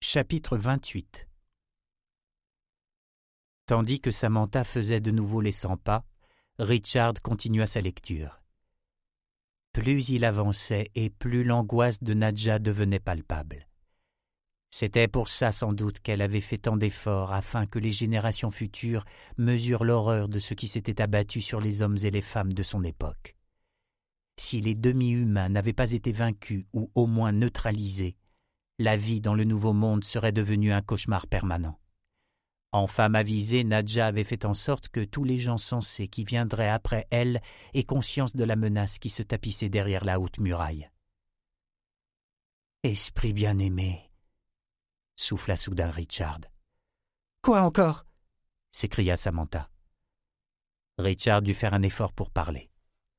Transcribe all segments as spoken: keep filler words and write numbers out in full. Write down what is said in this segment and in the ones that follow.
Chapitre vingt-huit. Tandis que Samantha faisait de nouveau les cent pas, Richard continua sa lecture. Plus il avançait et plus l'angoisse de Nadja devenait palpable. C'était pour ça sans doute qu'elle avait fait tant d'efforts afin que les générations futures mesurent l'horreur de ce qui s'était abattu sur les hommes et les femmes de son époque. Si les demi-humains n'avaient pas été vaincus ou au moins neutralisés, la vie dans le Nouveau Monde serait devenue un cauchemar permanent. En femme avisée, Nadja avait fait en sorte que tous les gens sensés qui viendraient après elle aient conscience de la menace qui se tapissait derrière la haute muraille. « Esprit bien-aimé !» souffla soudain Richard. « Quoi encore ?» s'écria Samantha. Richard dut faire un effort pour parler.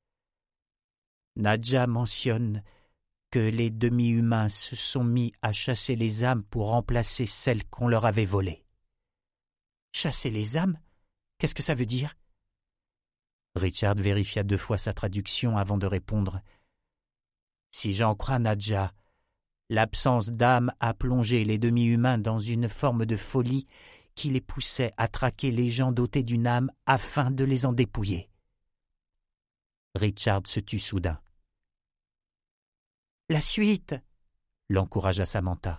Nadja mentionne que les demi-humains se sont mis à chasser les âmes pour remplacer celles qu'on leur avait volées. « Chasser les âmes ? Qu'est-ce que ça veut dire ?» Richard vérifia deux fois sa traduction avant de répondre. « Si j'en crois Nadja, l'absence d'âme a plongé les demi-humains dans une forme de folie qui les poussait à traquer les gens dotés d'une âme afin de les en dépouiller. » Richard se tut soudain. « La suite !» l'encouragea Samantha.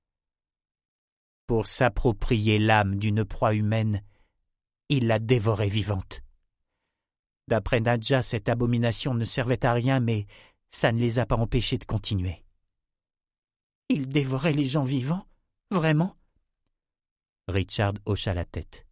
Pour s'approprier l'âme d'une proie humaine, il la dévorait vivante. D'après Nadja, cette abomination ne servait à rien, mais ça ne les a pas empêchés de continuer. « Il dévorait les gens vivants ? Vraiment ?» Richard hocha la tête.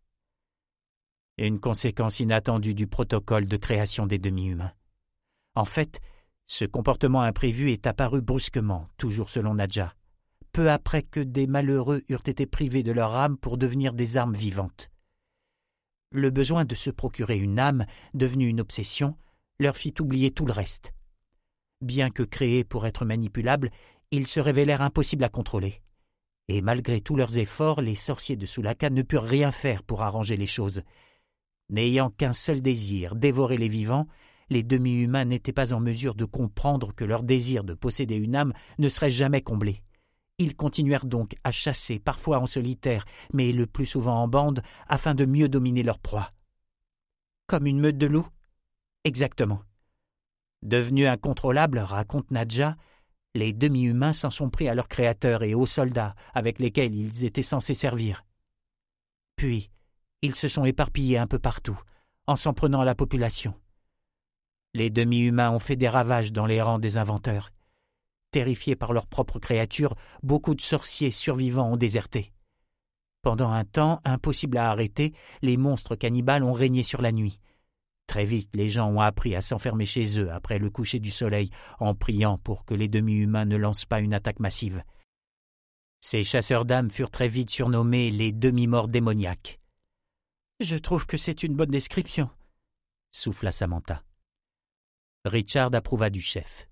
Une conséquence inattendue du protocole de création des demi-humains. En fait, ce comportement imprévu est apparu brusquement, toujours selon Nadja, peu après que des malheureux eurent été privés de leur âme pour devenir des armes vivantes. Le besoin de se procurer une âme, devenue une obsession, leur fit oublier tout le reste. Bien que créés pour être manipulables, ils se révélèrent impossibles à contrôler. Et malgré tous leurs efforts, les sorciers de Sulaka ne purent rien faire pour arranger les choses. N'ayant qu'un seul désir, dévorer les vivants, les demi-humains n'étaient pas en mesure de comprendre que leur désir de posséder une âme ne serait jamais comblé. Ils continuèrent donc à chasser, parfois en solitaire, mais le plus souvent en bande, afin de mieux dominer leur proie. Comme une meute de loups ? Exactement. Devenus incontrôlables, raconte Nadja, les demi-humains s'en sont pris à leurs créateurs et aux soldats avec lesquels ils étaient censés servir. Puis, ils se sont éparpillés un peu partout, en s'en prenant à la population. Les demi-humains ont fait des ravages dans les rangs des inventeurs. Terrifiés par leurs propres créatures, beaucoup de sorciers survivants ont déserté. Pendant un temps, impossible à arrêter, les monstres cannibales ont régné sur la nuit. Très vite, les gens ont appris à s'enfermer chez eux après le coucher du soleil, en priant pour que les demi-humains ne lancent pas une attaque massive. Ces chasseurs d'âmes furent très vite surnommés les demi-morts démoniaques. « Je trouve que c'est une bonne description, » souffla Samantha. Richard approuva du chef.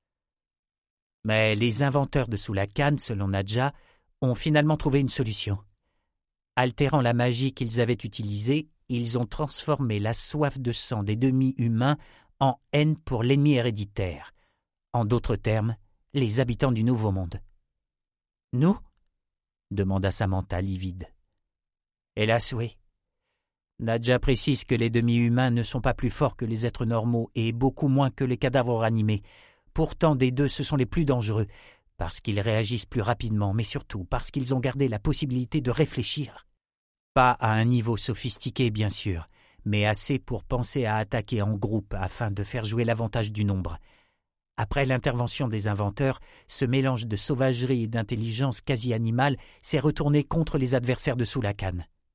Mais les inventeurs de Sulaka, selon Nadja, ont finalement trouvé une solution. Altérant la magie qu'ils avaient utilisée, ils ont transformé la soif de sang des demi-humains en haine pour l'ennemi héréditaire. En d'autres termes, les habitants du Nouveau Monde. « Nous ?» demanda Samantha livide. « Hélas, oui. Nadja précise que les demi-humains ne sont pas plus forts que les êtres normaux et beaucoup moins que les cadavres ranimés. Pourtant, des deux, ce sont les plus dangereux, parce qu'ils réagissent plus rapidement, mais surtout parce qu'ils ont gardé la possibilité de réfléchir. Pas à un niveau sophistiqué, bien sûr, mais assez pour penser à attaquer en groupe afin de faire jouer l'avantage du nombre. Après l'intervention des inventeurs, ce mélange de sauvagerie et d'intelligence quasi animale s'est retourné contre les adversaires de Sulaka.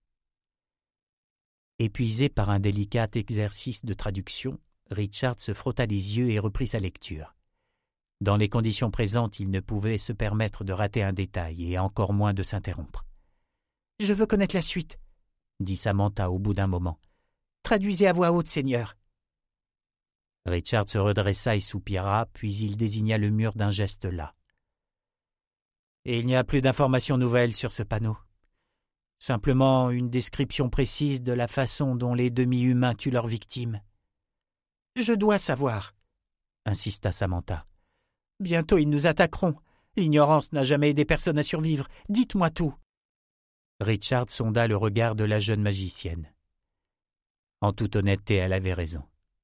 Épuisé par un délicat exercice de traduction, Richard se frotta les yeux et reprit sa lecture. Dans les conditions présentes, il ne pouvait se permettre de rater un détail et encore moins de s'interrompre. « Je veux connaître la suite, » dit Samantha au bout d'un moment. « Traduisez à voix haute, Seigneur. » Richard se redressa et soupira, puis il désigna le mur d'un geste las. « Il n'y a plus d'informations nouvelles sur ce panneau. Simplement une description précise de la façon dont les demi-humains tuent leurs victimes. »« Je dois savoir, » insista Samantha. « Bientôt ils nous attaqueront. L'ignorance n'a jamais aidé personne à survivre. Dites-moi tout. » Richard sonda le regard de la jeune magicienne. En toute honnêteté, elle avait raison.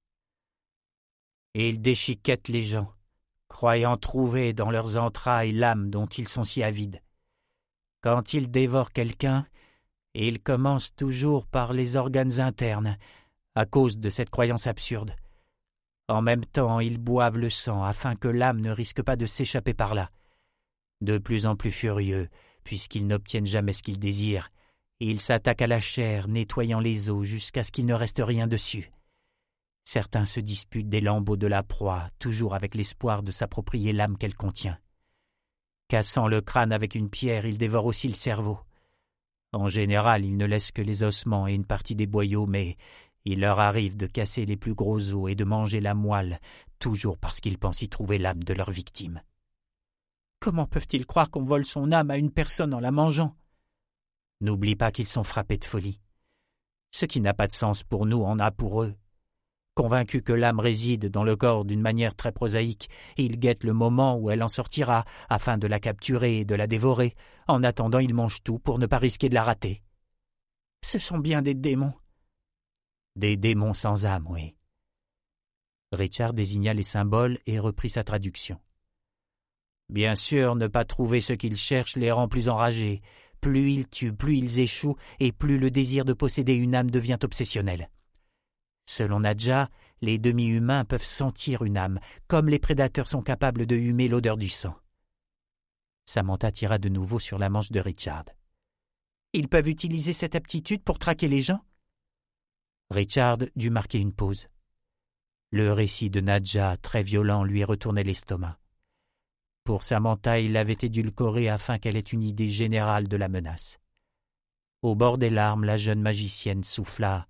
Ils déchiquettent les gens, croyant trouver dans leurs entrailles l'âme dont ils sont si avides. Quand ils dévorent quelqu'un, ils commencent toujours par les organes internes, à cause de cette croyance absurde. En même temps, ils boivent le sang afin que l'âme ne risque pas de s'échapper par là. De plus en plus furieux, puisqu'ils n'obtiennent jamais ce qu'ils désirent, ils s'attaquent à la chair, nettoyant les os jusqu'à ce qu'il ne reste rien dessus. Certains se disputent des lambeaux de la proie, toujours avec l'espoir de s'approprier l'âme qu'elle contient. Cassant le crâne avec une pierre, ils dévorent aussi le cerveau. En général, ils ne laissent que les ossements et une partie des boyaux, mais il leur arrive de casser les plus gros os et de manger la moelle, toujours parce qu'ils pensent y trouver l'âme de leur victime. Comment peuvent-ils croire qu'on vole son âme à une personne en la mangeant? N'oublie pas qu'ils sont frappés de folie. Ce qui n'a pas de sens pour nous en a pour eux. Convaincus que l'âme réside dans le corps d'une manière très prosaïque, ils guettent le moment où elle en sortira, afin de la capturer et de la dévorer. En attendant, ils mangent tout pour ne pas risquer de la rater. Ce sont bien des démons. Des démons sans âme, oui. Richard désigna les symboles et reprit sa traduction. Bien sûr, ne pas trouver ce qu'ils cherchent les rend plus enragés. Plus ils tuent, plus ils échouent, et plus le désir de posséder une âme devient obsessionnel. Selon Nadja, les demi-humains peuvent sentir une âme, comme les prédateurs sont capables de humer l'odeur du sang. Samantha tira de nouveau sur la manche de Richard. « Ils peuvent utiliser cette aptitude pour traquer les gens ?» Richard dut marquer une pause. Le récit de Nadja, très violent, lui retournait l'estomac. Pour Samantha, il l'avait édulcoré afin qu'elle ait une idée générale de la menace. Au bord des larmes, la jeune magicienne souffla.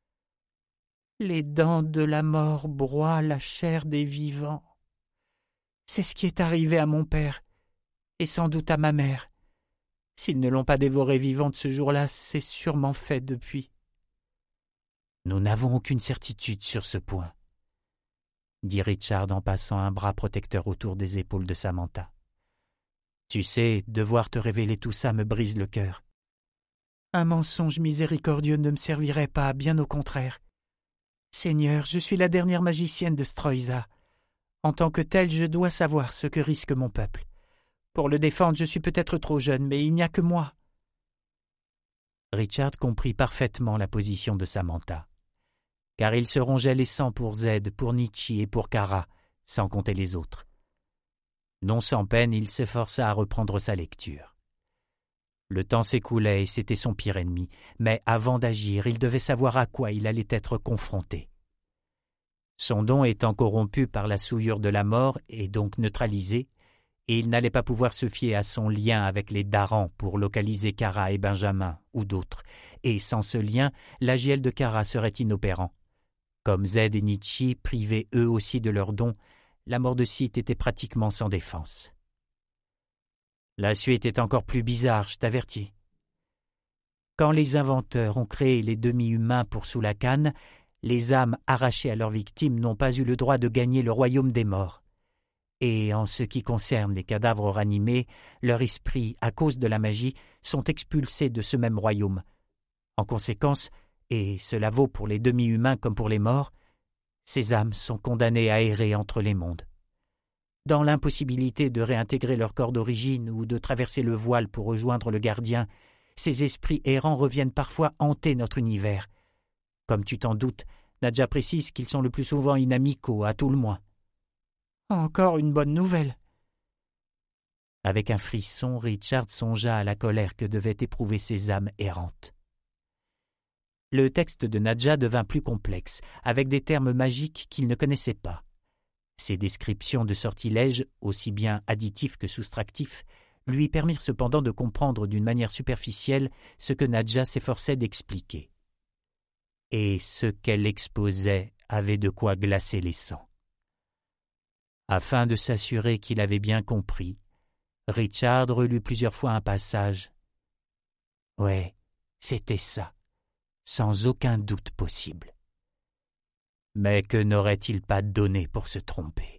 « Les dents de la mort broient la chair des vivants. C'est ce qui est arrivé à mon père, et sans doute à ma mère. S'ils ne l'ont pas dévorée vivante ce jour-là, c'est sûrement fait depuis. » « Nous n'avons aucune certitude sur ce point, » dit Richard en passant un bras protecteur autour des épaules de Samantha. « Tu sais, devoir te révéler tout ça me brise le cœur. Un mensonge miséricordieux ne me servirait pas, bien au contraire. Seigneur, je suis la dernière magicienne de Stroïsa. En tant que telle, je dois savoir ce que risque mon peuple. Pour le défendre, je suis peut-être trop jeune, mais il n'y a que moi. » Richard comprit parfaitement la position de Samantha, car il se rongeait les sangs pour Zed, pour Nietzsche et pour Kara, sans compter les autres. Non sans peine, il s'efforça à reprendre sa lecture. Le temps s'écoulait et c'était son pire ennemi, mais avant d'agir, il devait savoir à quoi il allait être confronté. Son don étant corrompu par la souillure de la mort et donc neutralisé, et il n'allait pas pouvoir se fier à son lien avec les Darans pour localiser Kara et Benjamin ou d'autres, et sans ce lien, l'Agiel de Kara serait inopérant. Comme Zed et Nietzsche, privés eux aussi de leurs dons, la mort de Sith était pratiquement sans défense. La suite est encore plus bizarre, je t'avertis. Quand les inventeurs ont créé les demi-humains pour Soulakan, les âmes arrachées à leurs victimes n'ont pas eu le droit de gagner le royaume des morts. Et en ce qui concerne les cadavres ranimés, leurs esprits, à cause de la magie, sont expulsés de ce même royaume. En conséquence, et cela vaut pour les demi-humains comme pour les morts, ces âmes sont condamnées à errer entre les mondes. Dans l'impossibilité de réintégrer leur corps d'origine ou de traverser le voile pour rejoindre le gardien, ces esprits errants reviennent parfois hanter notre univers. Comme tu t'en doutes, Nadja précise qu'ils sont le plus souvent inamicaux, à tout le moins. Encore une bonne nouvelle. Avec un frisson, Richard songea à la colère que devaient éprouver ces âmes errantes. Le texte de Nadja devint plus complexe, avec des termes magiques qu'il ne connaissait pas. Ces descriptions de sortilèges, aussi bien additifs que soustractifs, lui permirent cependant de comprendre d'une manière superficielle ce que Nadja s'efforçait d'expliquer. Et ce qu'elle exposait avait de quoi glacer les sangs. Afin de s'assurer qu'il avait bien compris, Richard relut plusieurs fois un passage. Ouais, c'était ça, sans aucun doute possible. Mais que n'aurait-il pas donné pour se tromper?